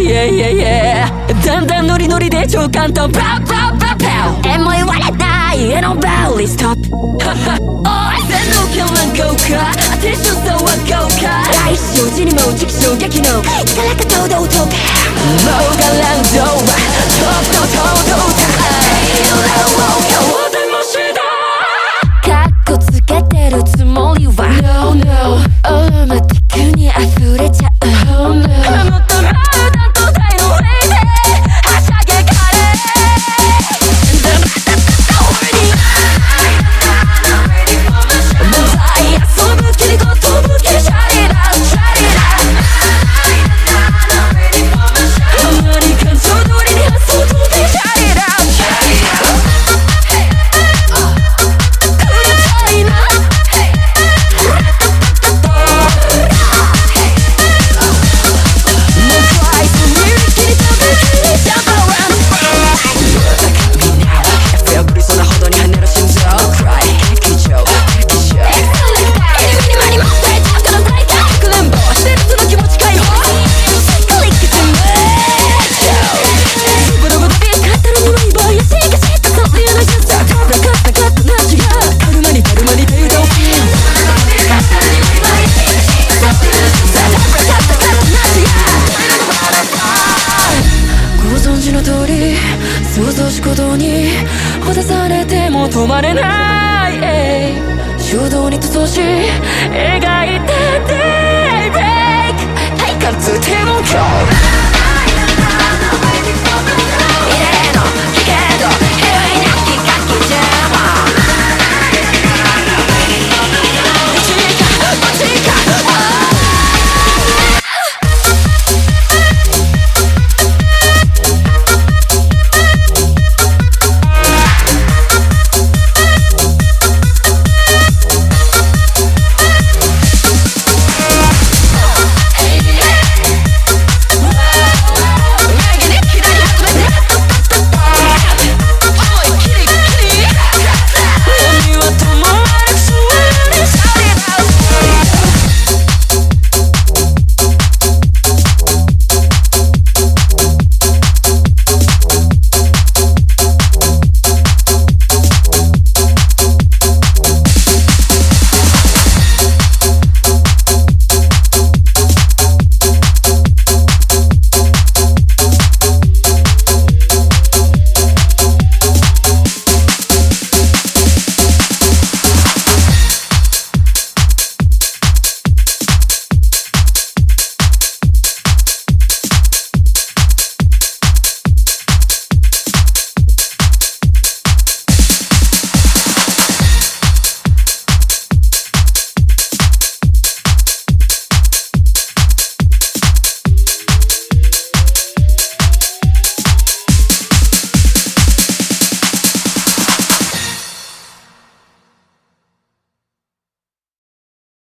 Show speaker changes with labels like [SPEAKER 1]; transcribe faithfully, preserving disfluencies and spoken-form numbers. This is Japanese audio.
[SPEAKER 1] yeah, yeah, yeah だんだんノリノリで超簡単パウパウパウパウえも言われないえのバウリストップおい洗脳狂乱効果アテンション層は豪華来週地にも直衝撃の力か堂々ともうがランドはちょっと堂々と顔でもしだかっこつけてるつもりは No no オーマティックに溢れちゃう Oh no もっとラウダンと大のレイではしゃげかれもう最遊ぶ気にこ飛ぶ気シャリラシャリラあまり感情通りに発想飛びシャリラシャリラうるさいな想像し鼓動にほだされても止まれない衝動に塗装し描いたデイブレイク体感通天も今日